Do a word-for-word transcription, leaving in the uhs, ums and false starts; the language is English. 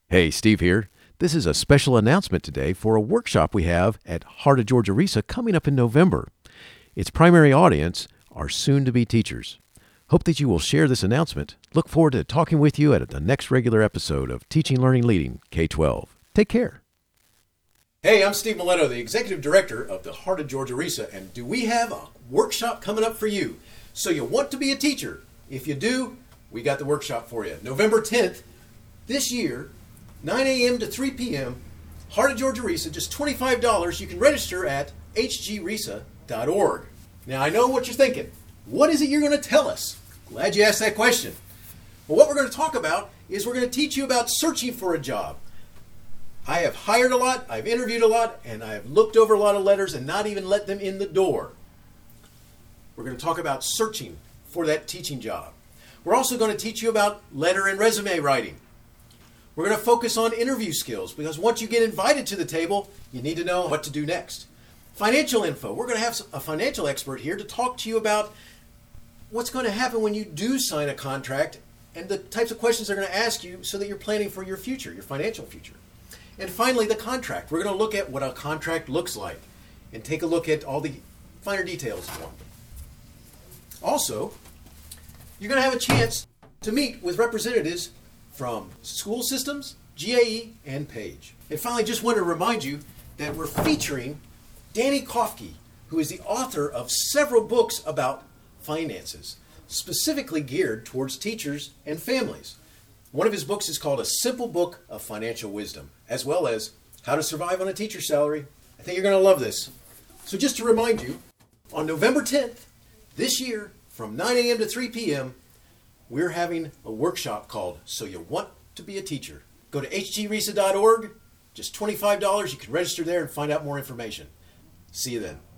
Hey, Steve here. This is a special announcement today for a workshop we have at Heart of Georgia RESA coming up in November. Its primary audience are soon-to-be teachers. Hope that you will share this announcement. Look forward to talking with you at the next regular episode of Teaching, Learning, Leading K twelve. Take care. Hey, I'm Steve Mileto, the Executive Director of the Heart of Georgia RESA, and do we have a workshop coming up for you? So you want to be a teacher? If you do, we got the workshop for you. November tenth, this year, nine a.m. to three p.m., Heart of Georgia RESA, just twenty-five dollars. You can register at h g resa dot org. Now, I know what you're thinking. What is it you're going to tell us? Glad you asked that question. Well, what we're going to talk about is we're going to teach you about searching for a job. I have hired a lot, I've interviewed a lot, and I have looked over a lot of letters and not even let them in the door. We're going to talk about searching for that teaching job. We're also going to teach you about letter and resume writing. We're going to focus on interview skills because once you get invited to the table, you need to know what to do next. Financial info. We're going to have a financial expert here to talk to you about what's going to happen when you do sign a contract and the types of questions they're going to ask you so that you're planning for your future, your financial future. And finally, the contract. We're going to look at what a contract looks like and take a look at all the finer details of one. Also, you're going to have a chance to meet with representatives from school systems, G A E, and Page. And finally, just want to remind you that we're featuring Danny Kofke, who is the author of several books about finances, specifically geared towards teachers and families. One of his books is called A Simple Book of Financial Wisdom, as well as How to Survive on a Teacher's Salary. I think you're going to love this. So just to remind you, on November tenth, this year, from nine a.m. to three p.m., we're having a workshop called So You Want to Be a Teacher. Go to h g resa dot org, just twenty-five dollars. You can register there and find out more information. See you then.